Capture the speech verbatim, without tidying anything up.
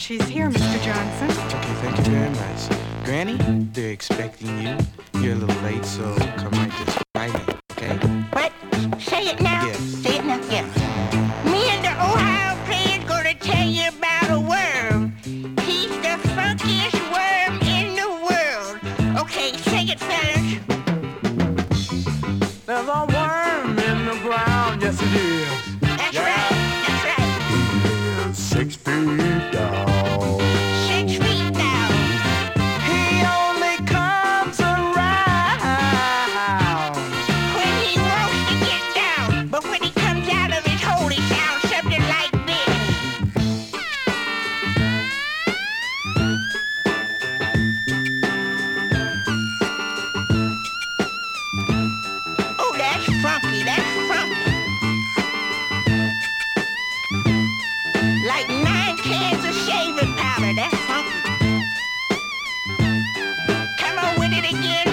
she's here, Mister Johnson. Okay, thank you very much. Granny, they're expecting you. You're a little late, so come right this right in, okay? What? Say it now. Yes. Say it now. Yeah. Me and the Ohio player's gonna tell you about a worm. He's the funkiest worm in the world. Okay, sing it, fellas. There's a worm in the ground, yes it is. That's Yeah. right. That's right. He is six feet down. Six feet down. He only comes around When he wants to get down, but when he comes out of his hole, he sounds something like this. Oh, that's funky. That's funky. Like nine cans of shaving powder. That's funky. Come on with it again.